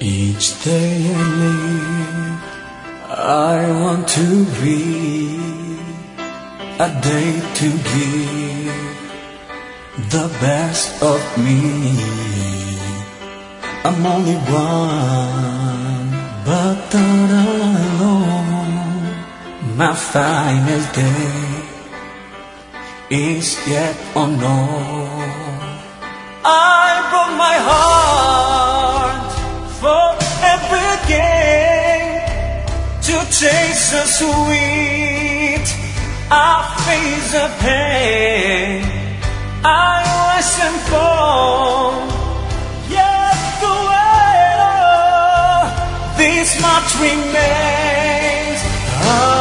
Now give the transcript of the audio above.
Each day I live, I want to be a day to give the best of me. I'm only one, but not alone. My finest day is yet unknown. I broke my heart for every game to taste the sweet. I face the pain. I rise and fall, yet the way this much remains.